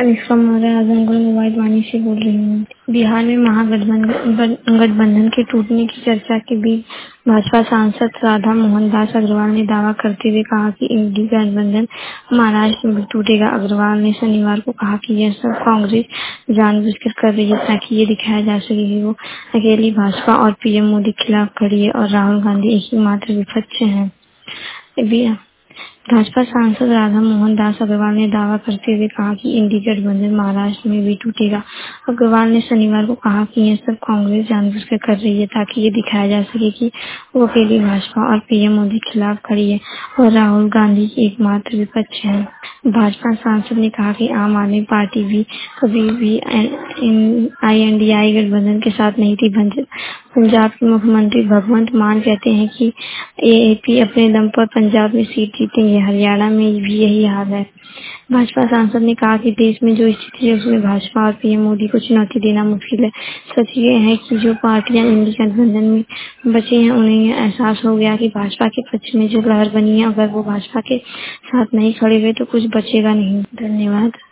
Anushka Maurya Azamgarh mobile Vani से बोल रही हूँ। बिहार में महागठबंधन के टूटने की चर्चा के बीच भाजपा सांसद राधा मोहन दास अग्रवाल ने दावा करते हुए कहा कि इंडी गठबंधन महाराष्ट्र में भी टूटेगा। अग्रवाल ने शनिवार को कहा कि यह सब कांग्रेस जानबूझकर कर रही है ताकि ये दिखाया जा सके कि वो अकेली भाजपा और पीएम मोदी के खिलाफ खड़ी है और राहुल गांधी एकमात्र विपक्ष है। भाजपा सांसद राधा मोहन दास अग्रवाल ने दावा करते हुए कहा कि इंडी गठबंधन महाराष्ट्र में भी टूटेगा। अग्रवाल ने शनिवार को कहा कि यह सब कांग्रेस जानबूझकर कर रही है ताकि ये दिखाया जा सके कि वो अकेली भाजपा और पीएम मोदी के खिलाफ खड़ी है और राहुल गांधी एकमात्र विपक्ष है। भाजपा सांसद ने कहा कि आम आदमी पार्टी भी कभी भी INDI गठबंधन के साथ नहीं थी। पंजाब के मुख्यमंत्री भगवंत मान कहते हैं कि AAP अपने दम पर पंजाब में सीट जीतेंगे। हरियाणा में भी यही हाल है। भाजपा सांसद ने कहा कि देश में जो स्थिति है उसमें भाजपा और पीएम मोदी को चुनौती देना मुश्किल है। सच ये है कि जो पार्टियां इंडी गठबंधन में बचे हैं उन्हें यह एहसास हो गया कि भाजपा के पक्ष में जो लहर बनी है अगर वो भाजपा के साथ नहीं खड़े हुए तो कुछ बचेगा नहीं। धन्यवाद।